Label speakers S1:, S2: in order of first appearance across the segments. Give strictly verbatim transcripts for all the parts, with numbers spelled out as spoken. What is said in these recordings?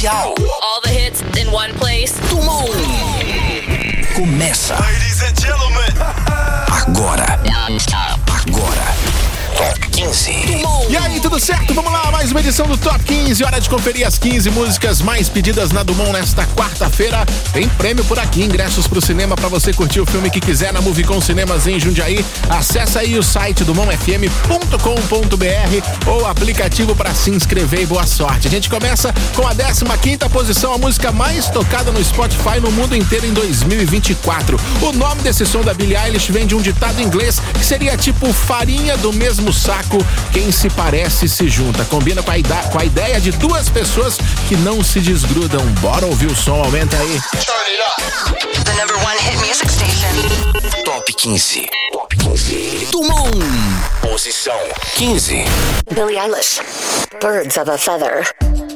S1: especial.
S2: All the hits in one place.
S1: Dumont. Começa.
S3: Ladies and gentlemen.
S1: Agora. Agora. Top quinze. Dumont.
S4: E aí, tudo certo? Vamos lá, mais uma edição do Top quinze. Hora de conferir as quinze músicas mais pedidas na Dumont nesta quarta-feira. Tem prêmio por aqui, ingressos pro cinema pra você curtir o filme que quiser na Movicon Cinemas em Jundiaí. Acesse aí o site dumont f m ponto com ponto b r ou aplicativo pra se inscrever e boa sorte. A gente começa com a décima quinta posição, a música mais tocada no Spotify no mundo inteiro em dois mil e vinte e quatro. O nome desse som da Billie Eilish vem de um ditado em inglês que seria tipo farinha do mesmo saco, quem se parece se junta. Combina com a, ida- com a ideia de duas pessoas que não se desgrudam. Bora ouvir o som, aumenta aí.
S1: The number one hit music station. Top quinze. Top quinze. Dumont. Posição quinze.
S5: Billie Eilish, Birds of a Feather.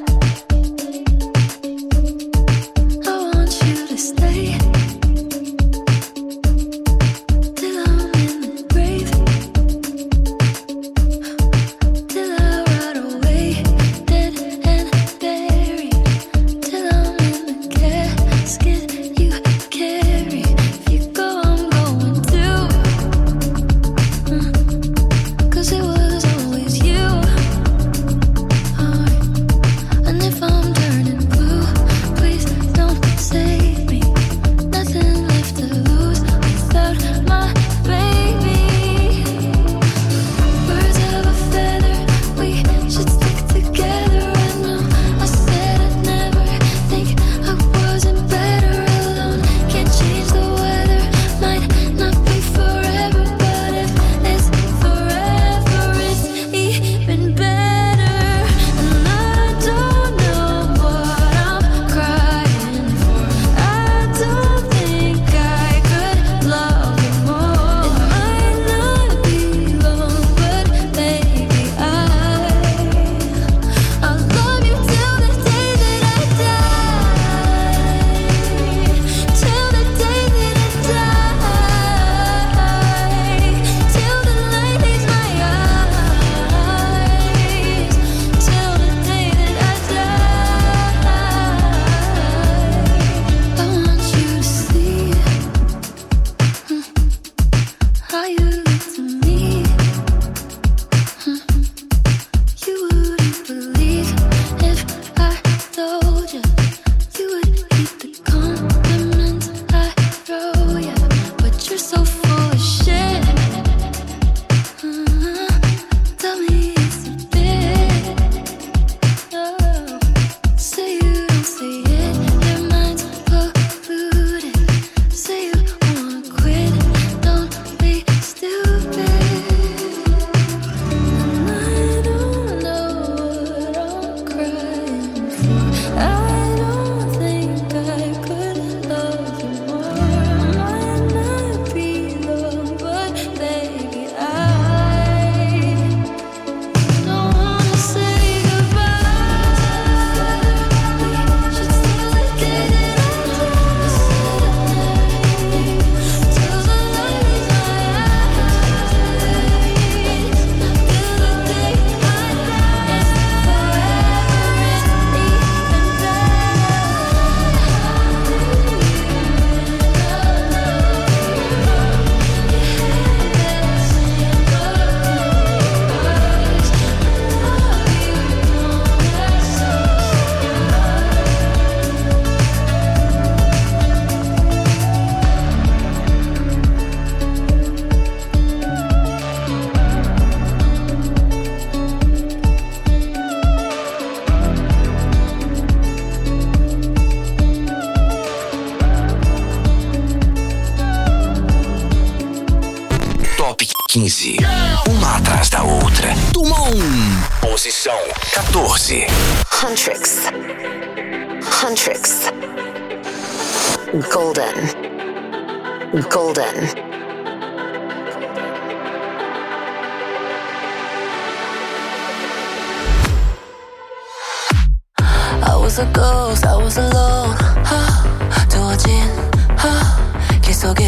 S1: quinze. Uma atrás da outra. Dumont. Posição quatorze.
S5: Huntrix. Huntrix. Golden. Golden.
S6: I was a ghost, I was alone. 두어진 길 속에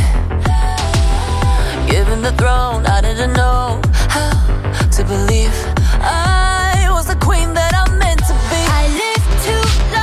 S6: given the throne, I didn't know how to believe I was the queen that I'm meant to be.
S7: I live too long.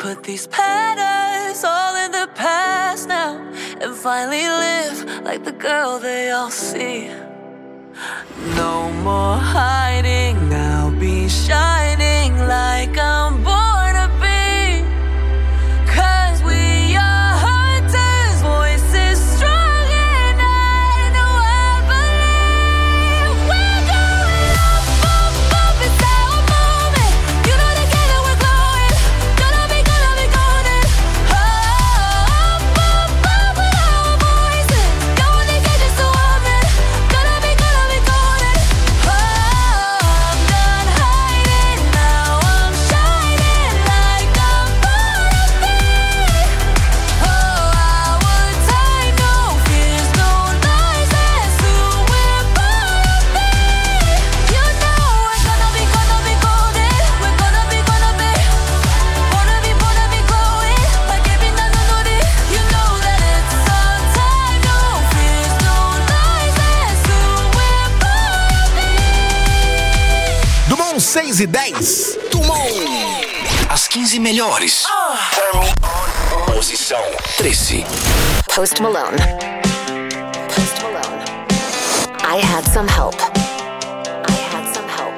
S6: put these patterns all in the past now and finally live like the girl they all see. No more hiding, I'll be shining like I'm born to be. 'Cause we are hunters, voices strong and I know I believe. We're going up, up, up, it's how we're moving. You know together we're glowing. Gonna be, gonna be golden. Up, up, up with our voices. Going to get just a woman. Gonna be, gonna be golden. Oh, I'm done hiding, now I'm shining like I'm born to be. Oh, our time, no fears, no lies, that's who we're born to be. You know we're gonna be, gonna be golden. We're gonna be, gonna be born to be, born to be glowing like every night on the You know that it's our time, no fears, no lies, that's who we're born to be.
S4: Dumont seis e dez.
S1: Dumont. As quinze melhores. Posição treze.
S5: Post Malone. Post Malone. I had some help. I had some help.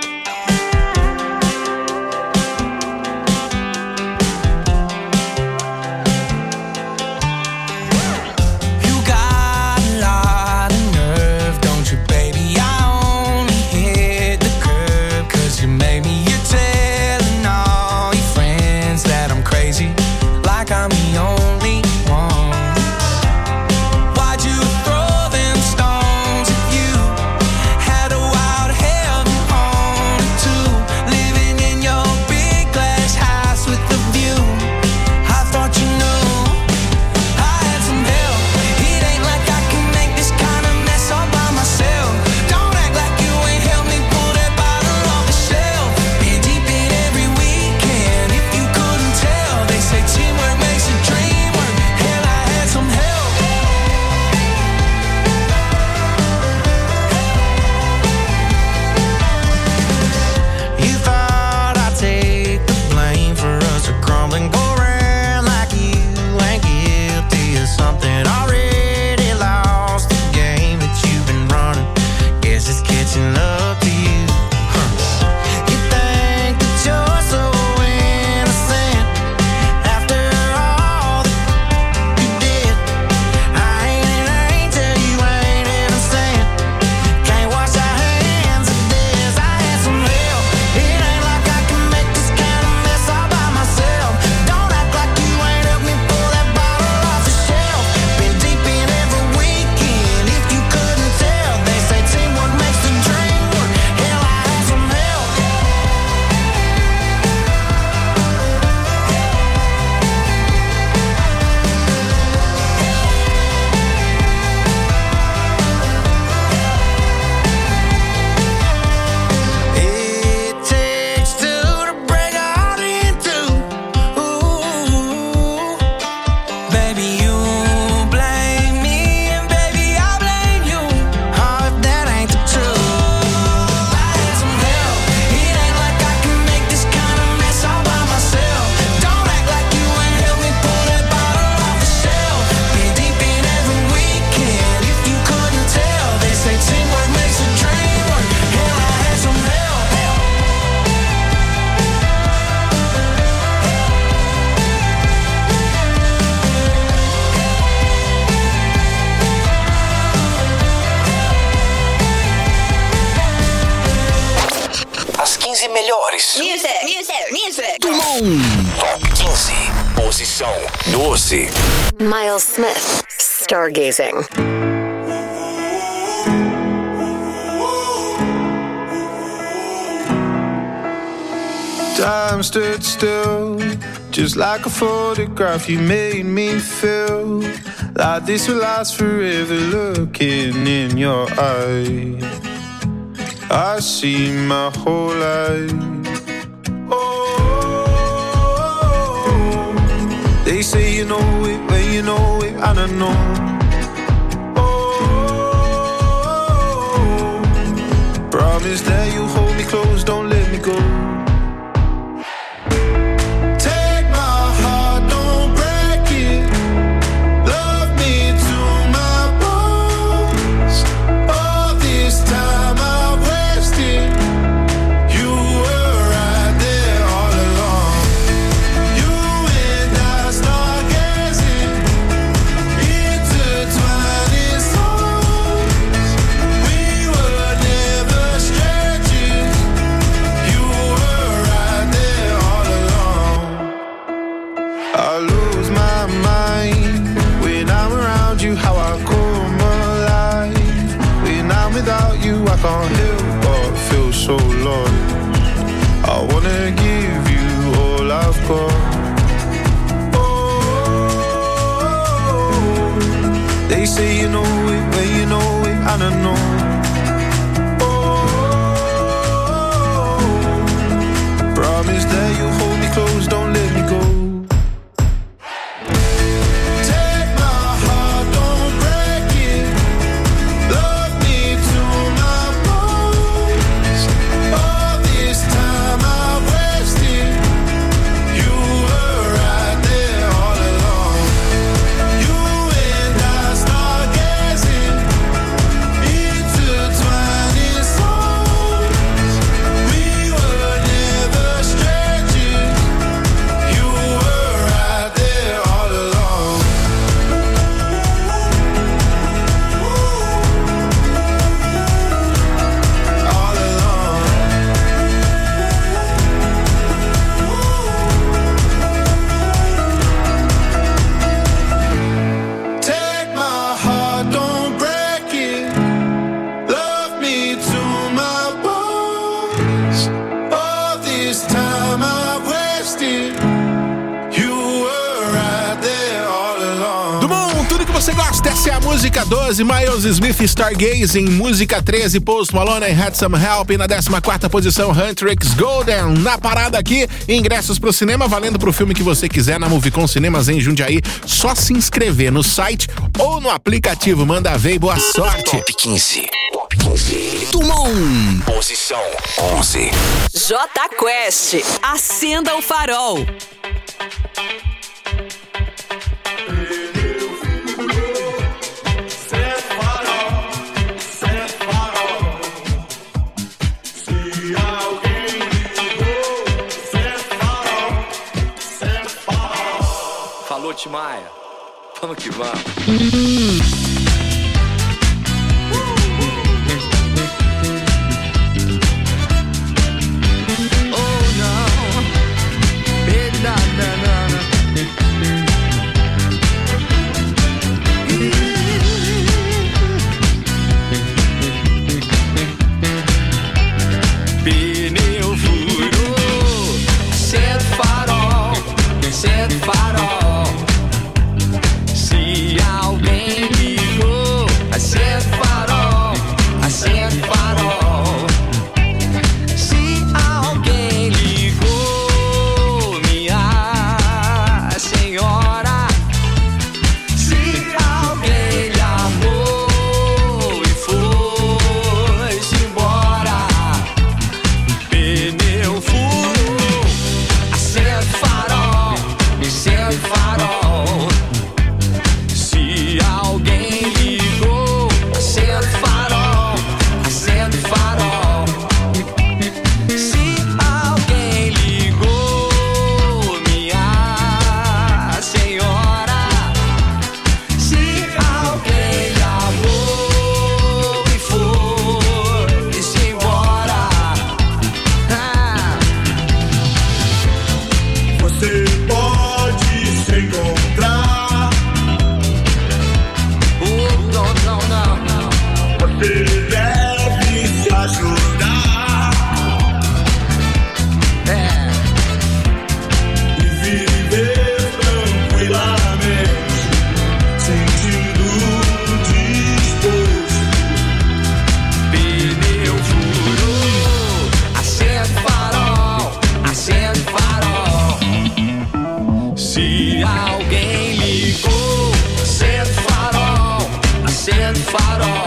S3: You got a lot of nerve, don't you, baby? I only hit the curb 'cause you made me. You're telling all your friends that I'm crazy, like I'm the only one. Why'd you throw them stones at you? Had a wild heaven on it too. Living in your big glass house with the view. I thought you knew I had some help. It ain't like I can make this kind of mess all by myself. Don't act like you ain't helped me pull that bottle off the shelf. Been deep in every weekend, if you couldn't tell. They say teamwork makes a dream work. Hell, I had some help. You thought I'd take the blame for us to crumble and go around like you ain't guilty of something. Already lost the game that you've been running. Guess it's catching up to you. Huh. You think that you're so innocent after all that you did. I ain't an angel, you ain't even sent. Can't wash our hands of this. I had some help. It ain't like I can make this kind of mess all by myself. Don't act like you ain't helped me pull that bottle off the shelf. Been deep in every weekend, if you couldn't tell. They say teamwork makes the dream work. Hell, I had some help. It takes two to break a heart in two. Ooh, baby, you blame me and baby I blame you. Oh, if that ain't the truth. I had some help. It ain't like I can make this kind of mess all by myself. Don't act like you ain't helped me pull that bottle off the shelf. Been deep in every weekend, if you couldn't tell. They say teamwork makes a dream work. Hell, I had some help.
S1: As quinze melhores.
S2: Music, music, music.
S1: Dumont. Top quinze. Posição doze.
S5: Miles Smith. Stargazing.
S7: Time stood still, just like a photograph. You made me feel like this will last forever. Looking in your eyes, I see my whole life. Oh, they say you know it when you know it, and I know. Oh, promise that you hold me close, don't let me go. Take my I lose my mind when I'm around you, how I come alive. When I'm without you, I can't help but feel so lost. I wanna give you all I've got. Oh, they say you know it, when you know it, and I know. Oh, promise that you'll hold me close, don't let me go.
S4: Música doze, Miles Smith, Stargazing. Música treze, Post Malone, I Had Some Help. E na décima quarta posição, Huntrix Golden. Na parada aqui, ingressos pro cinema valendo pro filme que você quiser na Movicon Cinemas em Jundiaí. Só se inscrever no site ou no aplicativo. Manda ver e boa sorte.
S1: Top quinze. Top quinze. Dumont. Posição onze.
S2: J Quest. Acenda o farol.
S8: Maia, vamos que vamos. Oh no, baby, na na na na. Pneu furou, acende o farol, acende o farol. Alguém ligou, acende o farol, acende o farol. Se alguém ligou, minha senhora, se alguém lhe amou e foi-se embora, pneu furou, acende o farol, acende o farol. Alguém ligou, acende o farol, acende o farol. Se alguém ligou, minha senhora, se alguém lhe amou e foi-se embora, ah.
S9: Você pode se encontrar. Você deve se ajudar, é. E viver tranquilamente, sentindo disposto.
S8: Pneu furou, acende o farol, acende o farol. Se alguém ligou, acende o farol, acende o farol.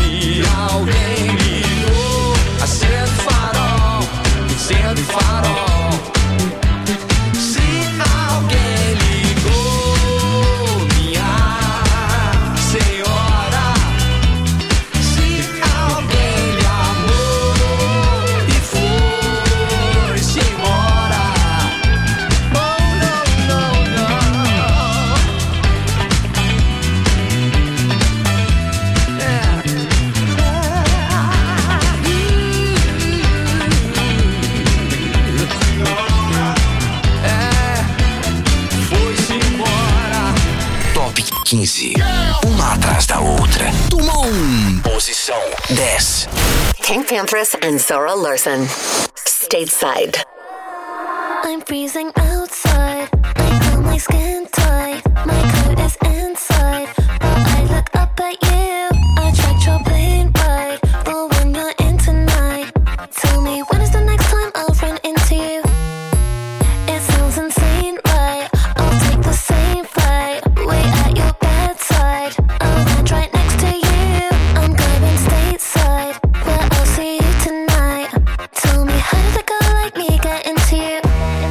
S8: Alguém ligou, acende o farol, acende o farol.
S1: quinze. Uma atrás da outra. Tumon. Posição dez.
S5: Pink Panthers and Zora Larson. Stateside.
S10: I'm freezing outside. I feel my skin tight. My coat is inside. But I look up at you. I tracked your plane ride. But when you're in tonight, tell me when is the next time I'll run into you? It sounds insane, right? I'll take the same flight. Wait at your bedside. I'll land right next to you. I'm going stateside. Where I'll see you tonight. Tell me how did a girl like me get into you?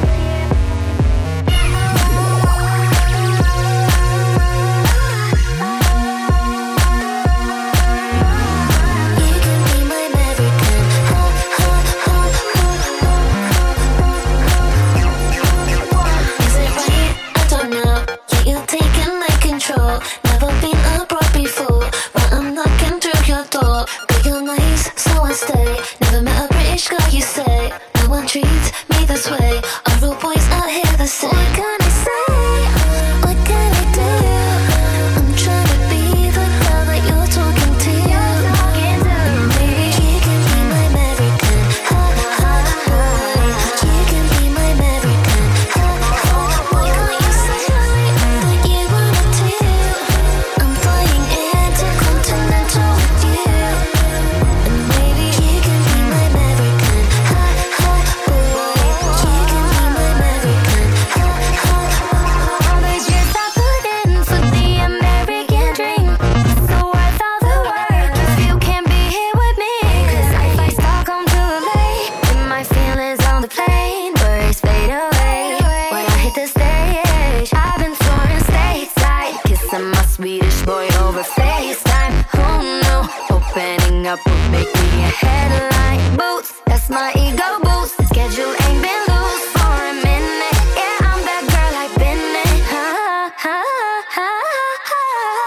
S10: Never been abroad before, but I'm knocking through your door. But you're nice, so I stay. Never met a British girl, you say. No one treats me this way. Are all boys out here the same? What can I say? What can I do? I'm trying to be the girl that you're talking to. Maybe you can be my American. Ha ha ha. You can be my American. Ha ha. Why can't you say that you wanna do? I'm flying intercontinental with you. And maybe you can be my American. Ha ha. Boy, you can be my American. Ha ha. All the years I put in for the American dream, so worth all the work if you can be here with me. 'Cause if I start come too late, then my feelings on the plane words fade away. When I hit the stage, I've been touring stateside, kissing my Swedish boy over FaceTime. Oh no, opening up will make me a headline. Boots, that's my ego boost. Schedule ain't been loose for a minute. Yeah, I'm that girl I've been in. Ha ha ha ha.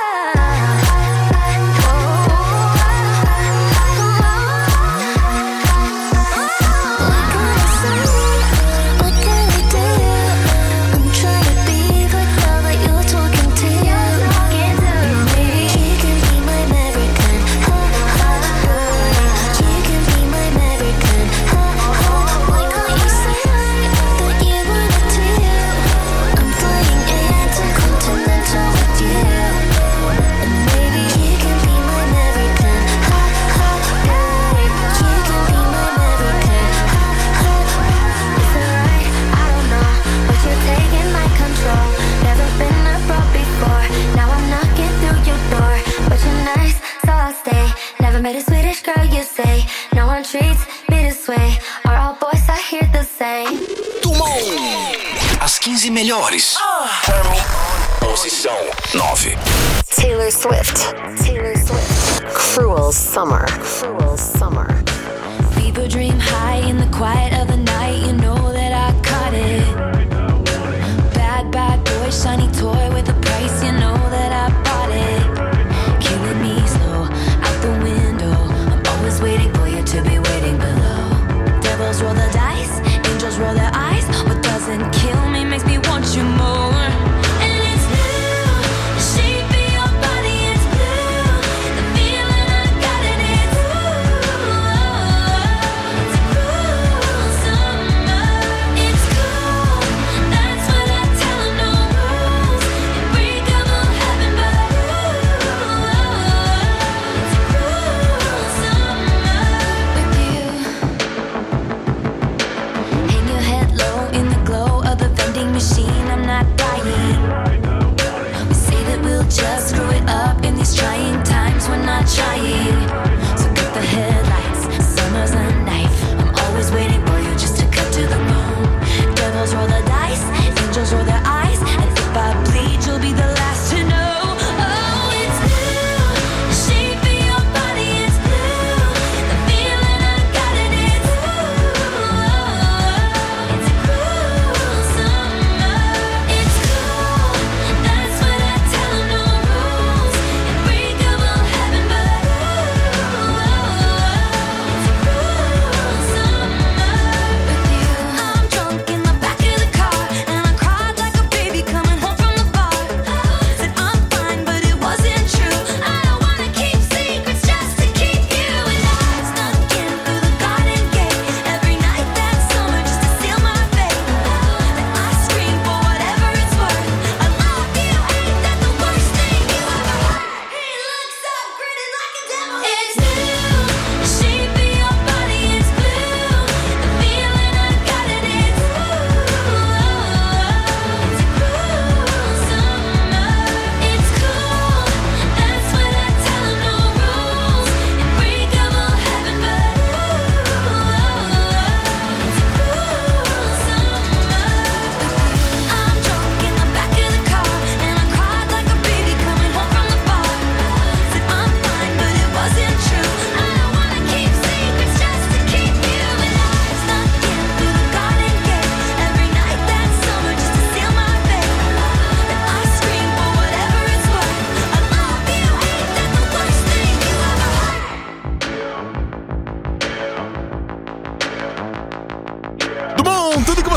S10: What can I say? What can I do? I'm trying to be the girl that you're talking to. Maybe you can be my American. Ha ha ha. You can be my American. Ha ha. Why can't you say that you wanna do? I'm flying intercontinental with you. And maybe you can be my American. Ha ha. Babe, you can be my American. Ha ha. It's alright, I don't know, but you're taking my control. Never been abroad before. Now I'm knocking through your door. But you're nice, so I'll stay. Never met a Swedish girl, you say. No one treats me this way. Are all boys out here the same?
S1: Tumon. As quinze melhores. Posição nove.
S5: Taylor Swift. Taylor Swift. Cruel Summer. Cruel Summer.
S6: Fever dream high in the quiet of the night. You know that I caught it. Bad, bad boy, shiny toy with a price. You know that I bought it. Killing me slow out the window. I'm always waiting for you to be waiting below. Devils roll the dice, angels roll their eyes. What doesn't kill me makes me want you more. And it's new, the shape of your body is blue. The feeling I got in it, ooh, it's a cruel summer.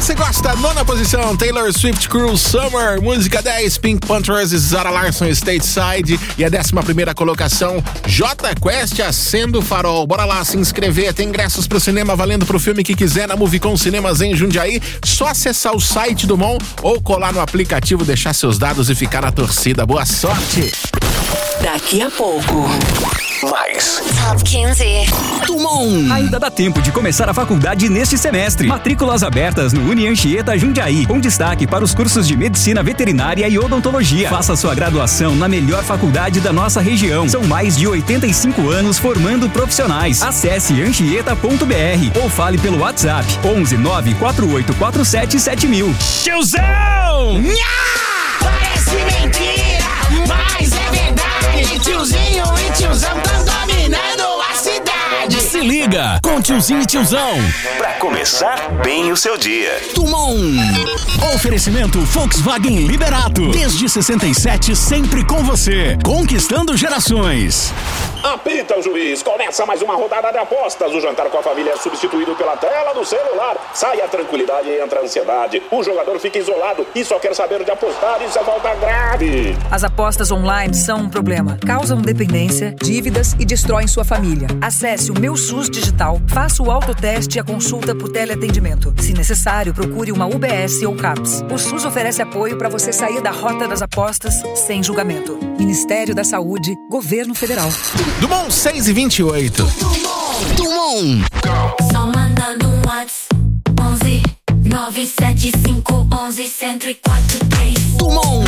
S4: você gosta? Nona posição, Taylor Swift Cruel Summer. Música dez, Pink Panthers e Zara Larsson Stateside. E a décima primeira colocação, Jota Quest, Acenda o Farol. Bora lá se inscrever, tem ingressos pro cinema valendo pro filme que quiser na Movicon Cinemas em Jundiaí. Só acessar o site do Mon ou colar no aplicativo, deixar seus dados e ficar na torcida. Boa sorte!
S2: Daqui a pouco.
S1: Mais.
S5: Top quinze.
S1: Tumon.
S11: Ainda dá tempo de começar a faculdade neste semestre. Matrículas abertas no Unianchieta Jundiaí, com destaque para os cursos de Medicina Veterinária e Odontologia. Faça sua graduação na melhor faculdade da nossa região. São mais de oitenta e cinco anos formando profissionais. Acesse anchieta ponto b r ou fale pelo WhatsApp onze nove quatro oito quatro sete sete mil.
S8: Tiozão! Nha! Parece mentira, mas é verdade. Tiozinho e tiozão tão dominando a cidade.
S1: Se liga com Tiozinho e Tiozão pra começar bem o seu dia. Tumon.
S12: Oferecimento Volkswagen Liberato. Desde sessenta e sete, sempre com você. Conquistando gerações.
S13: Apita o juiz, começa mais uma rodada de apostas. O jantar com a família é substituído pela tela do celular. Sai a tranquilidade e entra a ansiedade. O jogador fica isolado e só quer saber de apostar. Isso é falta grave.
S14: As apostas online são um problema. Causam dependência, dívidas e destroem sua família. Acesse o Meu SUS Digital, faça o autoteste e a consulta por teleatendimento. Se necessário, procure uma U B S ou CAPS. O SUS oferece apoio para você sair da rota das apostas sem julgamento. Ministério da Saúde, Governo Federal.
S4: Dumont seis e vinte e oito.
S10: Dumont. Só manda no WhatsApp onze nove sete cinco onze zero quatro três.
S1: Dumont.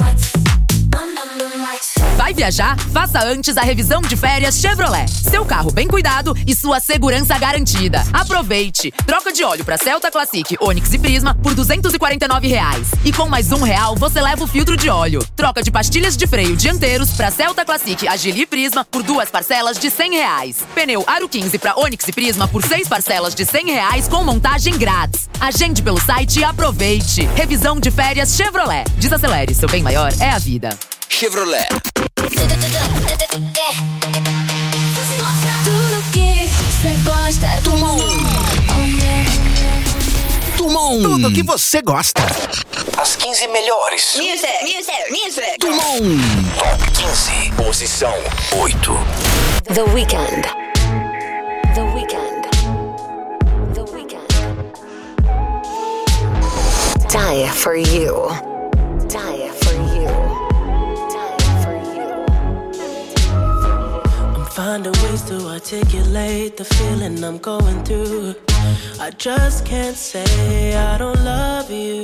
S2: Vai viajar? Faça antes a revisão de férias Chevrolet. Seu carro bem cuidado e sua segurança garantida. Aproveite! Troca de óleo para Celta Classic, Onix e Prisma por duzentos e quarenta e nove reais. E com mais um real você leva o filtro de óleo. Troca de pastilhas de freio dianteiros para Celta Classic, Agile e Prisma por duas parcelas de cem reais. Pneu Aro quinze para Onix e Prisma por seis parcelas de cem reais com montagem grátis. Agende pelo site e aproveite. Revisão de férias Chevrolet. Desacelere, seu bem maior é a vida.
S1: Chevrolet.
S10: Tudo que você gosta é Dumont.
S1: Dumont.
S4: Tudo que você gosta.
S1: As quinze melhores.
S2: Music, music, music.
S1: Dumont. Top quinze. Posição oito.
S5: The Weeknd. The Weeknd. The Weeknd. Die for you. Die for you.
S15: Finding ways to articulate the feeling I'm going through. I just can't say I don't love you,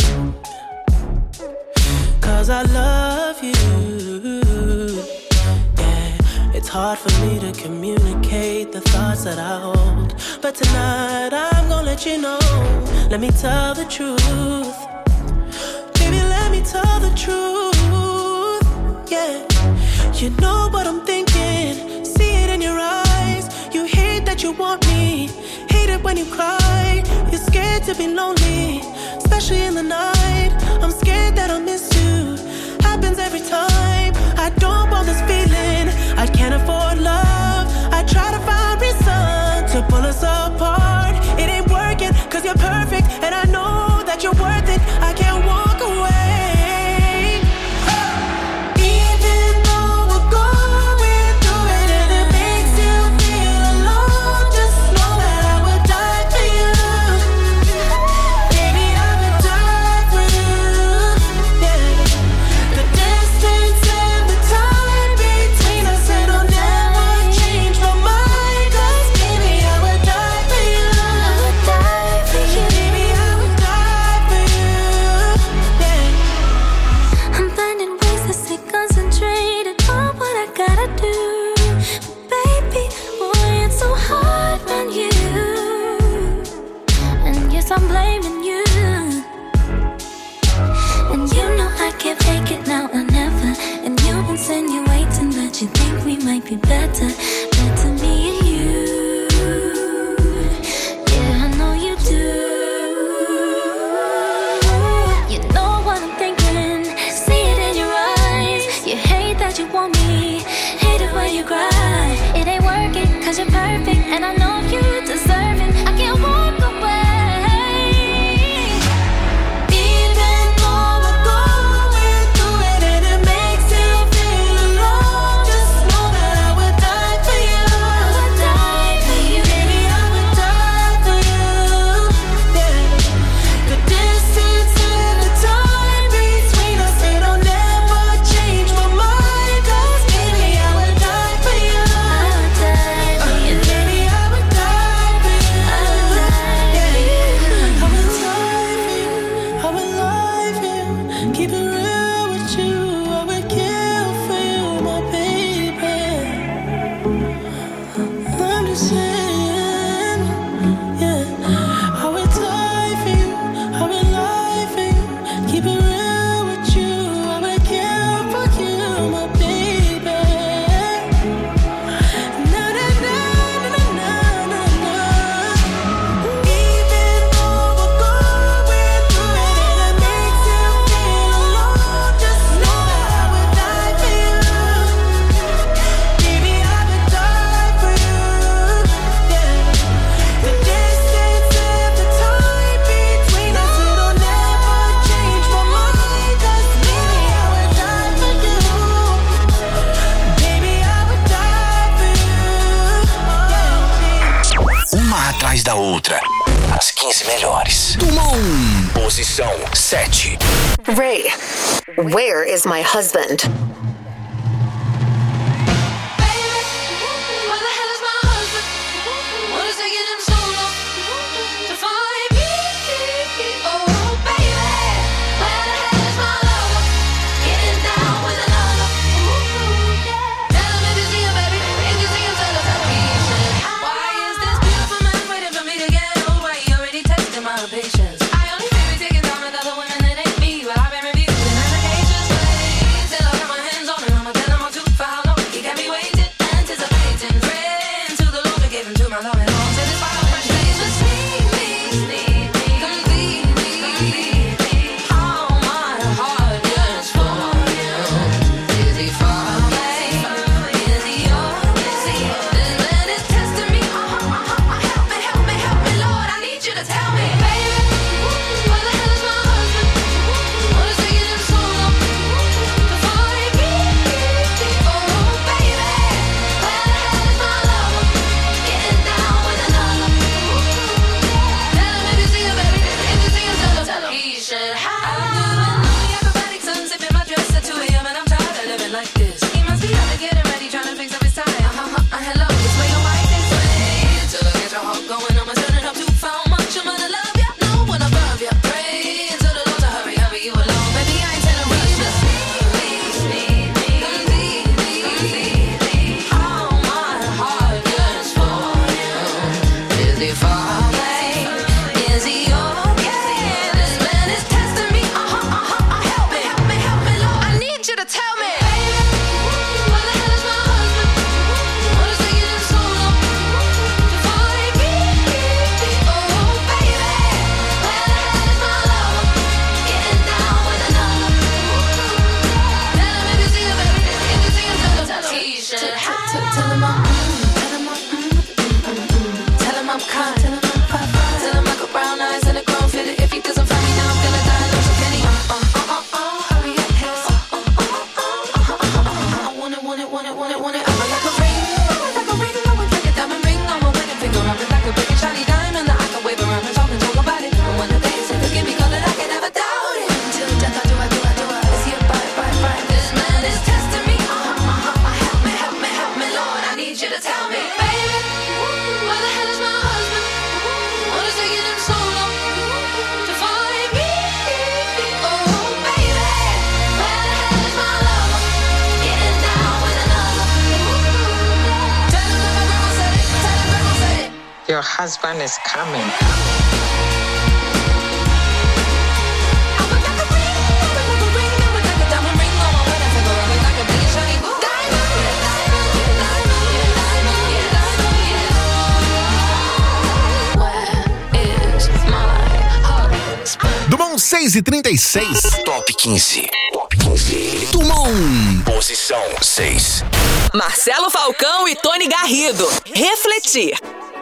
S15: 'cause I love you. Yeah, it's hard for me to communicate the thoughts that I hold, but tonight I'm gonna let you know. Let me tell the truth. Baby, let me tell the truth. Yeah, you know what I'm thinking. In your eyes, you hate that you want me, hate it when you cry. You're scared to be lonely, especially in the night. I'm scared that I'll miss you. Happens every time. I don't want this feeling. I can't afford love. I try to find reason to pull us apart. It ain't working, 'cause you're perfect, and I know that you're worth it. I can't walk away.
S10: I'm blaming you, and you know I can't take it now or never. And you insinuating that you think we might be better, better me and you. Yeah, I know you do. You know what I'm thinking, see it in your eyes. You hate that you want me, hate it when you cry. It ain't working, 'cause you're perfect, and I know you deserve it. I can't walk away.
S15: I'm saying, yeah. I would die for you, I would lie for you, keep it real with you. I would kill for you, my baby. Na na na na na na na. Even though we're going through it and it makes you feel alone, just know that I would die for you. Baby, I would die for you. Yeah. The distance and the time between us, it'll never change my mind. 'Cause baby, I would die for you. Baby, I would die for you.
S1: Uma atrás da outra. As quinze melhores. Dumont. Posição sete.
S5: Ray, where is my husband?
S6: Where the hell is my husband? What is taking him so long to find me? Oh, baby, where the hell is my lover? Getting down with another. Tell him if you see him, baby. If you see him, tell him, tell him he should. Why is this beautiful man waiting for me to get old? Why he already tested my patience? I only feel me taking down with other women that ain't me. Well, I've been reviewing applications, waiting till I got my hands on him. I'ma tell him I'm too far long. He got me waiting, anticipating, praying to the Lord to give him to my love and all. Till this fire fresh days will sneak me, sneak me, complete me, complete me. All my heart yearns for you. Is he far away? Is he yours? This man is testing me. Uh-huh, uh-huh, uh, help me, help me, help me, Lord. I need you to tell me, baby, where the hell is my husband? What is taking him so long to find me? Oh, baby, where the hell is my lover? Getting down with another. Tell him if you see him, baby. If you see him, tell him, tell him he should have. I'm doing the acrobatics, unzipping my dress to two a.m. and I'm tired of living like this. He must be out to getting ready, trying to fix up his tie. Uh-huh, uh, hello, this way, your wife this way. Till I get your heart going, I'ma turn it up too far. Much I'm gonna love ya, no one above ya. Pray to the Lord to hurry, hurry you alone. Baby, I ain't telling rush, just sneak me, sneak me, complete me, complete me. All my heart yearns for you. Is he far away? Is he okay? This man is testing me. Uh-huh, uh-huh, uh, help me, help me, help me, Lord. I need you to tell me, baby, where the hell is my husband? What is taking him so long to find me? Oh, baby, where the hell is my lover? Getting down with another. Tell him if you see him, baby. If you see him, tell him, tell him he should have. Tell him I'm, tell him I'm, tell him I'm kind. Tell him I'm fine. Tell him I got brown eyes and a grown fit. If he doesn't find me now, I'm gonna die. No, so can he? Uh, uh, uh, uh, uh, hurry up, hey. Uh, uh, uh, uh, uh, uh, uh, I want it, want it, want it, want it, want it. I would like a ring, I would like a ring. I would like a diamond ring on my wedding finger. I would like a big and shiny diamond that I can wave around and talk and talk about it. And when the day said, forgive me, 'cause I can never doubt it. Until death, I do, I do, I do. I is he a bite, bite, bite? This man is testing me. Uh-huh, uh-huh, uh, help me, help me, help me, Lord. I need you to tell me, baby, where the hell is my husband? What is taking him so long to find me? Oh, baby, where the hell is my lover? Getting down with another. Tell him that my grandma said it. Tell him grandma said it.
S16: Your husband is coming.
S4: Dumont seis e trinta e seis.
S1: Top quinze. Top quinze. Dumont. Posição seis.
S2: Marcelo Falcão e Tony Garrido. Refletir.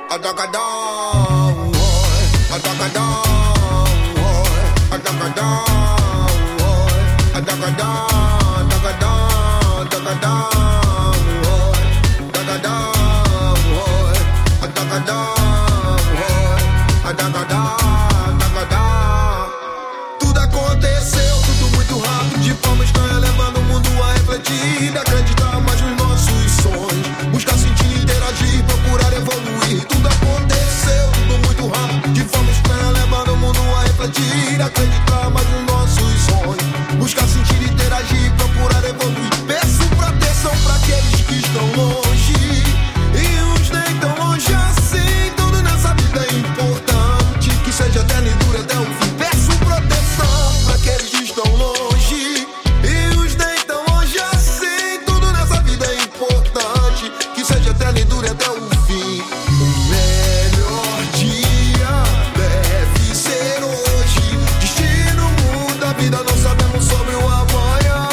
S7: Tudo aconteceu, tudo muito rápido, de forma estranha, levando o mundo a refletir, acreditar mais nos nossos sonhos, buscar sentido, interagir, procurar evoluir. Tudo aconteceu, tudo muito rápido, de forma estranha, levando o mundo a refletir, acreditar mais nos nossos sonhos, buscar sentido, interagir, procurar evoluir. Peço proteção para aqueles que estão longe e uns nem tão longe.
S17: dela e dure até o fim. O melhor dia deve ser hoje. Destino muda a vida, não sabemos sobre o amanhã.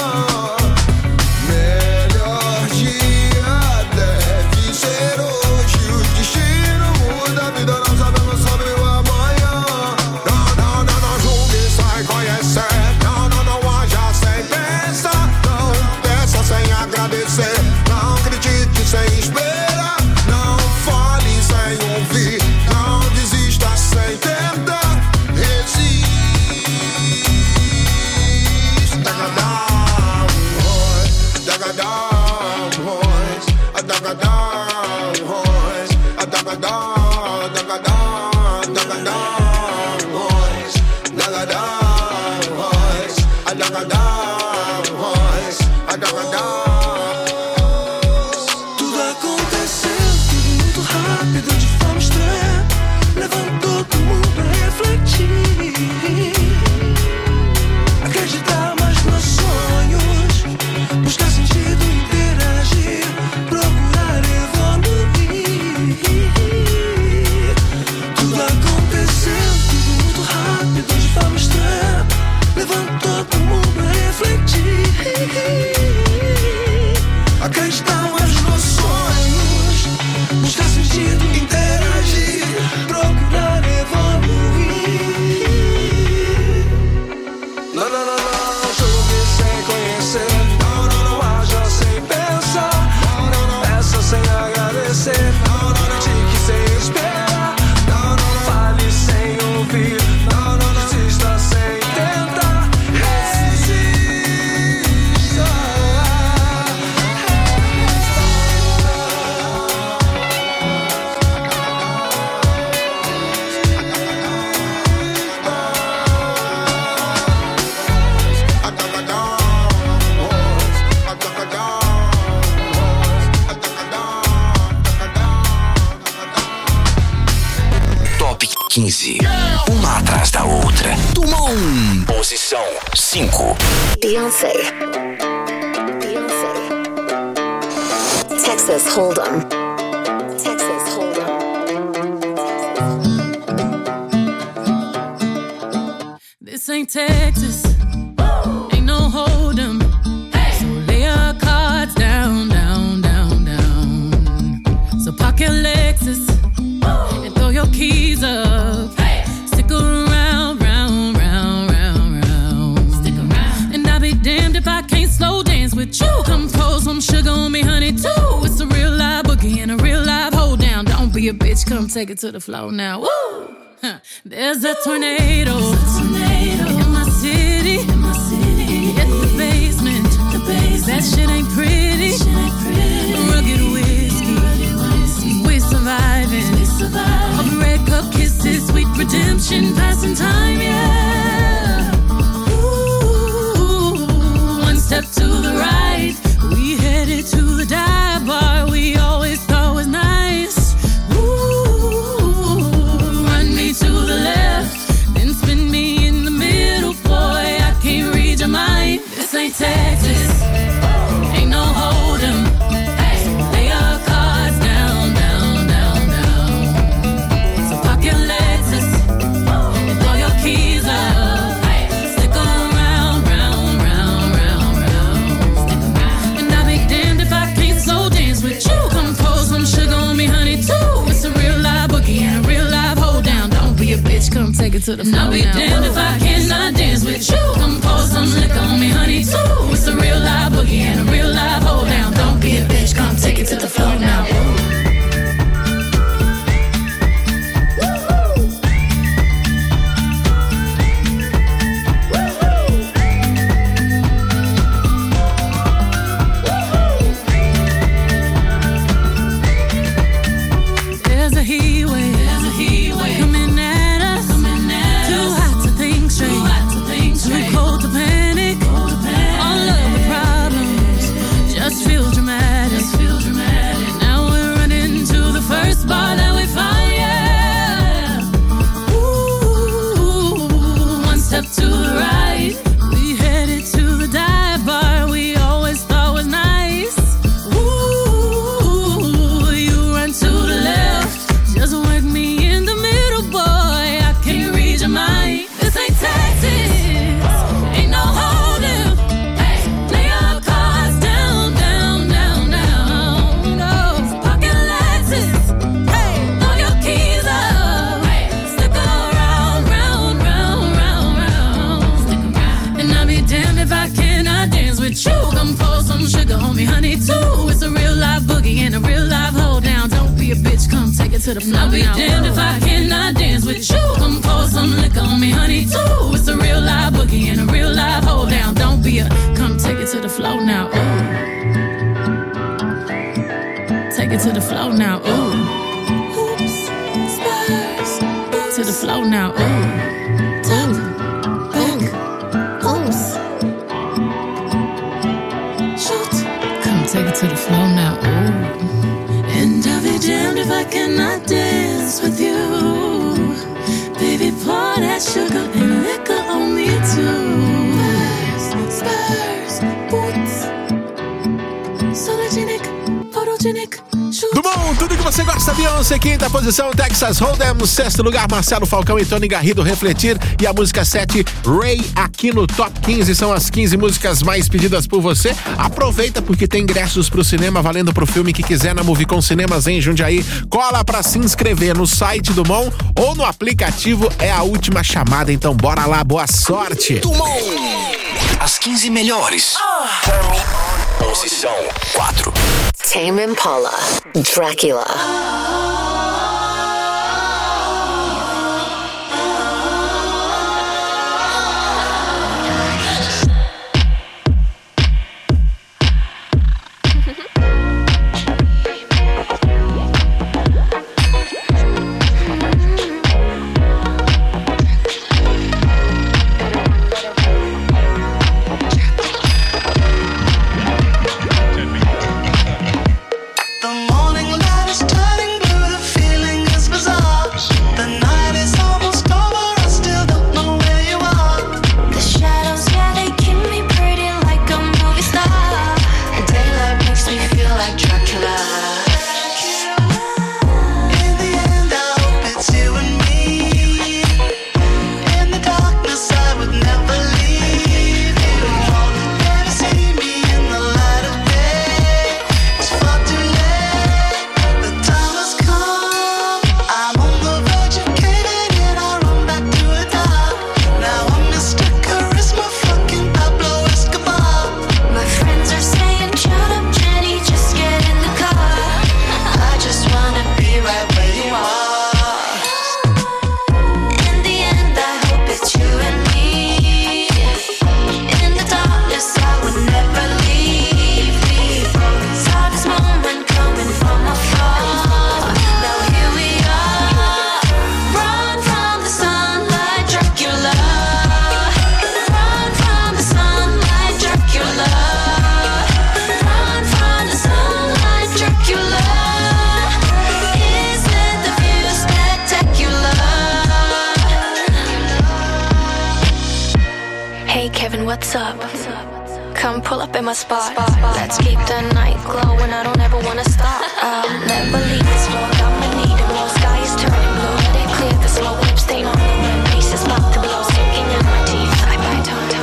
S17: Melhor dia deve ser hoje. O destino muda a vida, não sabemos sobre o amanhã. Não, não, não, não julgue, sai conhecer. Não, não, não haja sem pensar. Não peça sem agradecer. Não critique sem esperar. Não fale sem ouvir. Não desista sem tentar. Resiste. Dagadão, Royce. Dagadão, Royce. Dagadão, Royce. Dagadão, dagadão, dagadão, Royce. Dagadão, Royce. Dagadão, Royce. Dagadão.
S8: Tudo aconteceu, tudo muito rápido, de forma estranha. Levantou todo mundo a refletir. Acreditar mais nos sonhos. Buscar sentido, interagir. Procurar evoluir. Tudo aconteceu, tudo muito rápido, de forma estranha. Levantou todo mundo a refletir. Acreditar mais nos sonhos. Buscar sentido, interagir. Procurar evoluir. Não, não, não, não, julgue sem conhecer. Não, não, não haja sem pensar. Não, não, não, peça sem agradecer. Não, não, não, critique sem esperar. Não, não, não, fale sem ouvir. Não, não, não, desista sem tentar. Resista.
S1: Top quinze. Uma atrás da outra. Dumont. Posição cinco.
S5: Beyoncé. Beyoncé. Texas Hold'em. Texas Hold'em.
S18: This ain't Texas. Ain't no hold'em. So lay your cards down, down, down, down. So park your Lexus and throw your keys up. Stick around, round, round, round, round. Stick around. And I'll be damned if I can't slow dance with you. Come pour some sugar on me, honey, too. It's a real live boogie and a real live hold down. Don't be a bitch, come take it to the floor now. Woo! Huh. There's a tornado, in my city, in my city. Hit the basement, the basement. That shit ain't pretty, shit ain't pretty. Rugged whiskey, rugged whiskey. We're surviving, we surviving. All the red cup kisses, sweet redemption, passing time, yeah. Ooh, one step to the right, we headed to the dive bar we always thought was nice. Ooh, run me to the left, then spin me in the middle, boy, I can't read your mind. This ain't Texas, ain't no hold'em. So lay your cards down, down, down, down. So park your Lexus and throw your keys up. Stick around, round, round, round, round. And I'll be damned if I can't slow dance with you. Come pour some sugar on me, honey, too. It's a real live boogie and a real live hold down. Don't be a bitch, come take it to the floor. I'll be now. Damned if I cannot dance with you. Come pour some liquor on me, honey, too. It's a real live boogie and a real live hold down. Don't be a bitch, come take it to the floor now. There's a heat wave, there's a heat wave coming at us, coming at too us. Hot to think straight, too hot to think straight. Too cold to panic, cold to panic. All of the problems just feel dramatic, just feel dramatic. Now we're running to the first bar that we find, yeah. Ooh, one step to the right, we headed to the dive bar we always thought was nice. Ooh, be a bitch, come take it to the floor. I'll be damned if I cannot dance with you. Come pour some liquor on me, honey, too. It's a real live boogie and a real live hold down. Don't be a, come take it to the floor now, ooh. Take it to the floor now, ooh. Oops, spurs, to the floor now, ooh. Top, back, oops. Shoot, come take it to the floor now, ooh. And I'll be damned if I cannot dance with you. Baby, pour that sugar and liquor on me too. Spurs, boots, sologenic, photogenic.
S4: Do bom, tudo que você gosta, Beyoncé, quinta posição, Texas Hold'em, no sexto lugar, Marcelo Falcão e Tony Garrido, Refletir, e a música sete, Ray, aqui no Top quinze, são as quinze músicas mais pedidas por você. Aproveita porque tem ingressos pro cinema valendo pro filme que quiser na Movicon Cinemas em Jundiaí. Cola pra se inscrever no site do Mon ou no aplicativo, é a última chamada, então bora lá, boa sorte.
S1: Dumont, as quinze melhores. Posição quatro.
S5: Tame Impala, Dracula.
S10: What's up? Come pull up in my spot. Let's keep the night glowing. I don't ever wanna stop. I'll never leave this floor. I'ma need it more. Sky is turning blue. Let it clear the slow whip stain on the wind. Pieces about to blow, sinking in my teeth. I bite on time.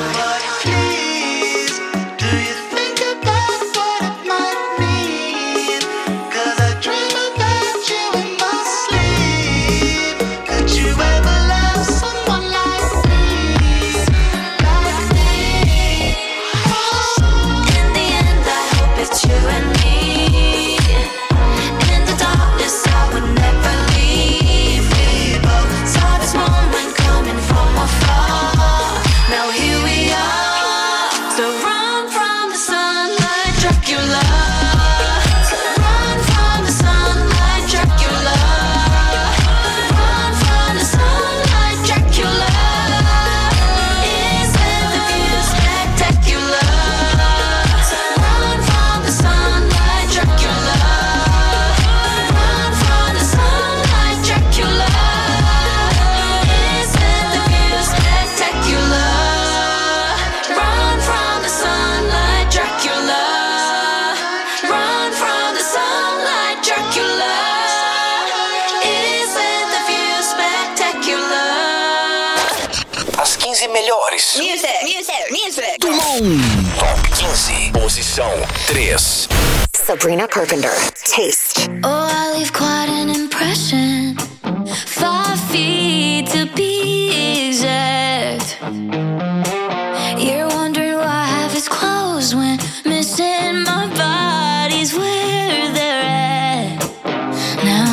S1: Melhores.
S5: Music, music, music.
S1: Dumont. Top quinze. Posição três.
S5: Sabrina Carpenter, Taste.
S10: Oh, I leave quite an impression. Five feet to be exact. You're wondering why half is closed when missing my body's where they're at. Now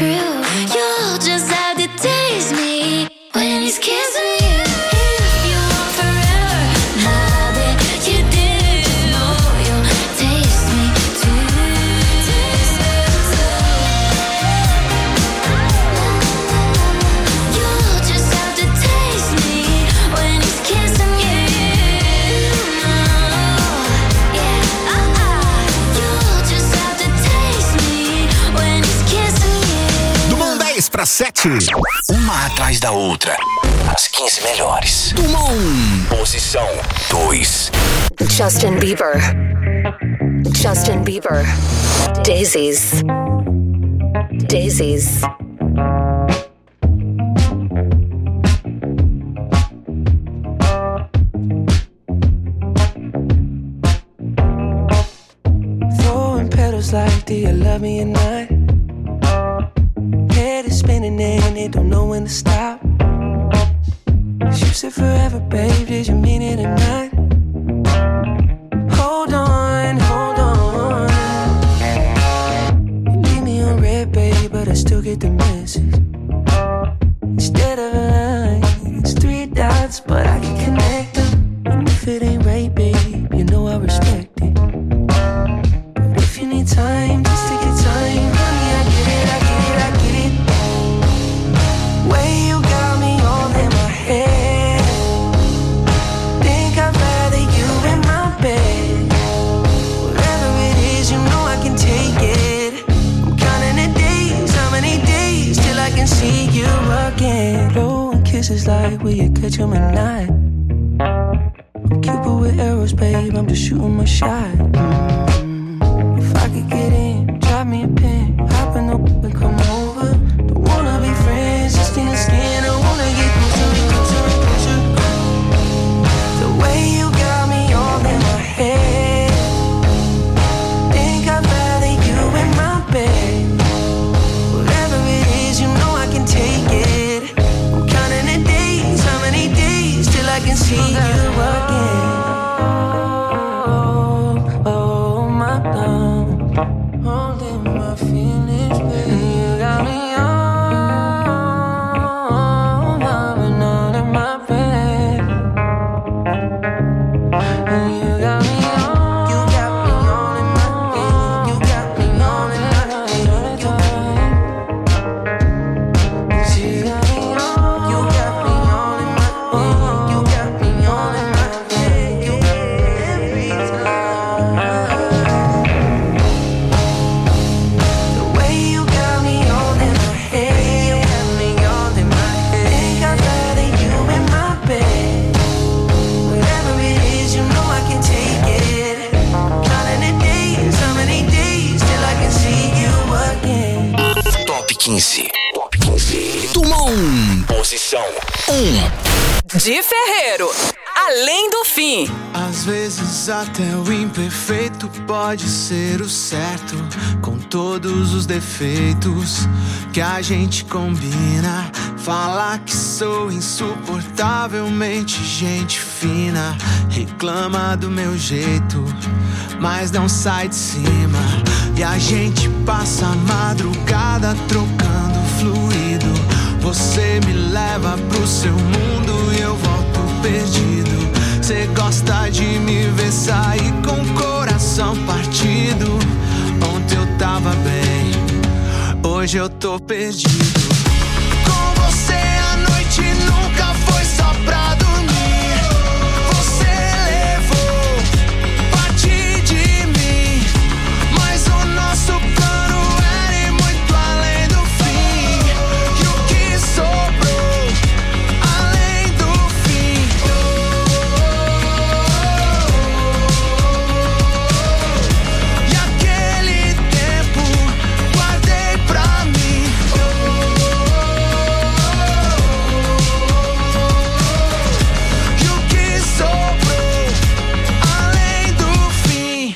S10: true. You'll just have to taste me when he's kissing you. If you want forever, now that you do, you'll taste me too. You'll just have to taste me when he's kissing you.
S1: Para sete. Uma atrás da outra. As quinze melhores. Do um. Posição dois.
S5: Justin Bieber. Justin Bieber. Daisies. Daisies.
S15: Throwing petals like, do you love me or not? Head is spinning and it don't know when to stop. You said forever, babe, did you mean it or not? Hold on, hold on. You leave me on red, babe, but I still get the message. Instead of a line, it's three dots, but I can connect them. And if it ain't right, babe, you know I respect it. But if you need time, just take your time, honey, I get it, I get it, I get it. Way you got me all in my head. Think I'd rather you in my bed. Whatever it is, you know I can take it. I'm counting the days, how many days till I can see you again. Blowing kisses like, will you catch 'em or not? I'm Cupid with arrows, babe, I'm just shooting my shot. Mm. If I could get in, drop me a pin, hop in the whip and come over. Don't wanna be friends, just in the skin, I wanna get closer, closer, closer. The way you got me all in my head. Think I'd rather you in my bed. Whatever it is, you know I can take it. I'm counting the days, how many days till I can see you again. Oh, oh my love, holding my feelings, baby. You got me all, loving all in my bed. You got me all, you got me all in my bed. You got me all in my bed. You got me all, you got me all in my bed. You got me all in my bed. You every time. The way you got me all in my head. You got me all in my head. Think I'd rather you in my bed. Whatever it is, you know I can take it. Counting the days, how many days till I can see you again.
S1: Top quinze. Top quinze. Do um. Posição um.
S2: Di Ferreiro. Além do fim.
S7: Às vezes até o imperfeito pode ser o certo, com todos os defeitos que a gente combina. Falar que sou insuportavelmente gente fina, reclama do meu jeito, mas não sai de cima. E a gente passa a madrugada trocando fluido. Você me leva pro seu mundo e eu volto perdido. Cê gosta de me ver sair com o coração partido. Ontem eu tava bem, hoje eu tô perdido. Com você a noite nunca foi só pra dormir. Você levou parte de mim, mas o nosso plano era ir muito além do fim. E o que sobrou além do fim? E aquele tempo guardei pra mim. E o que sobrou além do fim?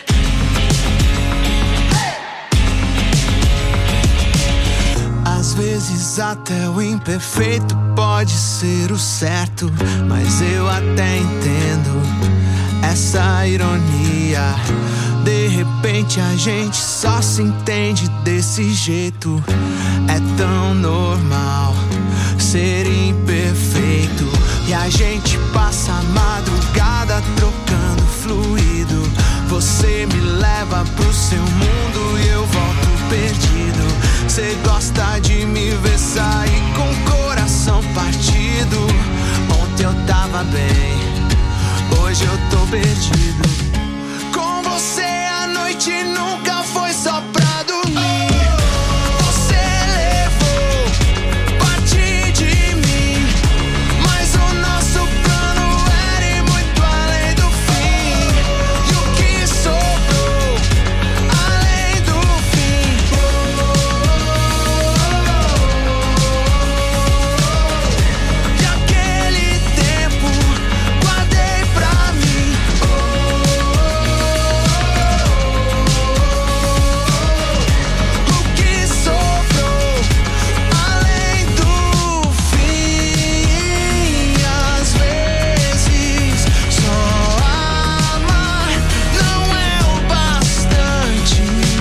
S7: Às vezes até o imperfeito pode ser o certo, mas eu até entendo. É essa ironia. De repente a gente só se entende desse jeito. É tão normal ser imperfeito. E a gente passa a madrugada trocando fluido. Você me leva pro seu mundo e eu volto perdido. Cê gosta de me ver sair com o coração partido. Ontem eu tava bem, hoje eu tô perdido. Com você a noite nunca foi só pra dormir. Você levou parte de mim, mas o nosso plano era ir muito além do fim. E o que sobrou além do fim? E aquele tempo guardei pra mim. O que sobrou além do fim? Às vezes só amar não é o bastante.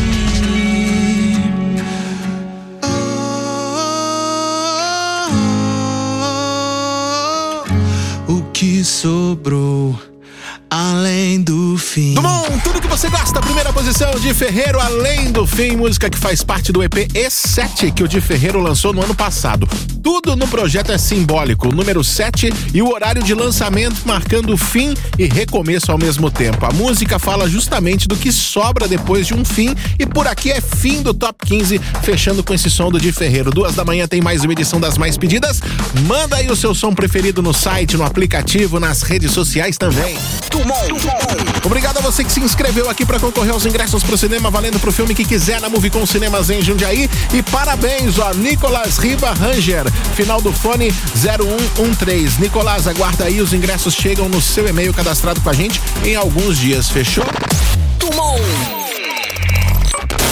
S7: O que sobrou além do fim?
S4: Dumont, tudo que você gosta, primeira posição de Ferreiro, Além do Fim, música que faz parte do E P E sete que o Di Ferreiro lançou no ano passado. Tudo no projeto é simbólico, o número sete e o horário de lançamento marcando fim e recomeço ao mesmo tempo. A música fala justamente do que sobra depois de um fim e por aqui é fim do Top quinze, fechando com esse som do Di Ferreiro. Duas da manhã tem mais uma edição das mais pedidas. Manda aí o seu som preferido no site, no aplicativo, nas redes sociais também.
S1: Dumont.
S4: Obrigado a você que se inscreveu aqui para concorrer aos ingressos pro cinema, valendo pro filme que quiser na Movicon Cinemas em Jundiaí. E parabéns, ó, Nicolas Riba Ranger, final do fone zero um um três. Nicolas, aguarda aí, os ingressos chegam no seu e-mail cadastrado com a gente em alguns dias, fechou?
S1: Dumont.